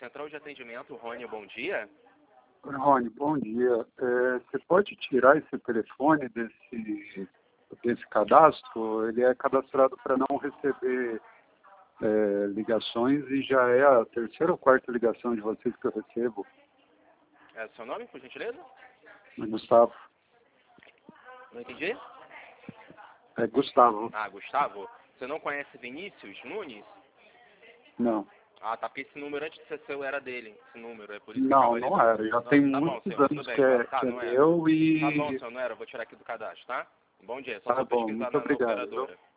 Central de Atendimento, Rony, bom dia. Rony, bom dia. Você pode tirar esse telefone desse cadastro? Ele é cadastrado para não receber ligações e já é a terceira ou quarta ligação de vocês que eu recebo. É o seu nome, por gentileza? Gustavo. Não entendi? É Gustavo. Ah, Gustavo. Você não conhece Vinícius Nunes? Não. Ah, tá, porque esse número antes de ser seu era dele, esse número, é por isso que Não, eu não era. Já tem tá bom, muitos senhor, tudo anos bem, que é não era. meu e... Tá bom, senhor, não era, eu vou tirar aqui do cadastro, tá? Bom dia, só Tá vou bom, pesquisar muito na obrigado. operadora.